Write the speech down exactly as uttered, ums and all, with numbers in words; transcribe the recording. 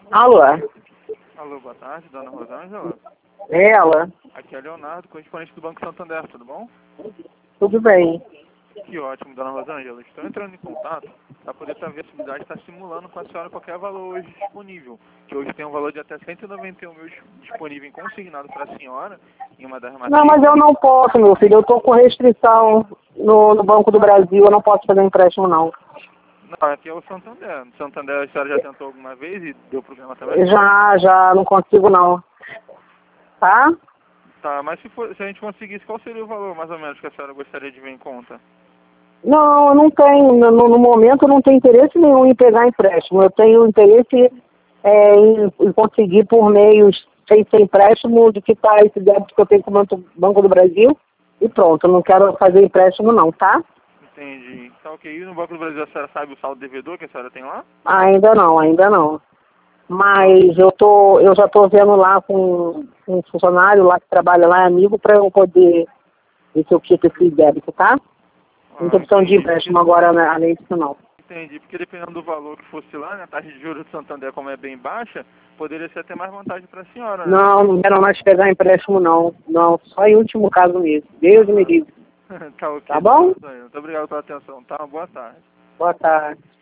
Alô? Alô, boa tarde, dona Rosângela. Ela? Aqui é Leonardo, correspondente do Banco Santander, tudo bom? Tudo bem. Que ótimo, dona Rosângela. Estou entrando em contato para poder saber a possibilidade de estar simulando com a senhora qualquer valor hoje disponível. Que hoje tem um valor de até cento e noventa e um mil disponível em consignado para a senhora em uma das matrículas. Não, mas eu não posso, meu filho. Eu estou com restrição no, no Banco do Brasil. Eu não posso fazer empréstimo, não. Não, aqui é o Santander. No Santander a senhora já tentou alguma vez e deu problema também? Já, já. Não consigo, não. Tá? Tá, mas se, for, se a gente conseguisse, qual seria o valor mais ou menos que a senhora gostaria de ver em conta? Não, eu não tenho. No, no momento, eu não tenho interesse nenhum em pegar empréstimo. Eu tenho interesse é, em, em conseguir por meios sem ser empréstimo de quitar esse débito que eu tenho com o Banco do Brasil. E pronto, eu não quero fazer empréstimo, não, tá? Entendi. Tá ok. E no Banco do Brasil a senhora sabe o saldo devedor que a senhora tem lá? Ainda não, ainda não. Mas eu, tô, eu já estou vendo lá com um funcionário lá que trabalha lá, amigo, para eu poder ver se eu quito esse débito, tá? Não Ah, estou precisando de entendi. empréstimo agora, né, além disso, não. Entendi, porque dependendo do valor que fosse lá, né, a taxa de juros do Santander, como é bem baixa, poderia ser até mais vantagem para a senhora, né? Não, não quero mais pegar empréstimo, não. Não, só em último caso mesmo. Deus me livre. Tá ok, Tá dona bom? Rosângela. Muito obrigado pela atenção, tá? Uma boa tarde. Boa tarde.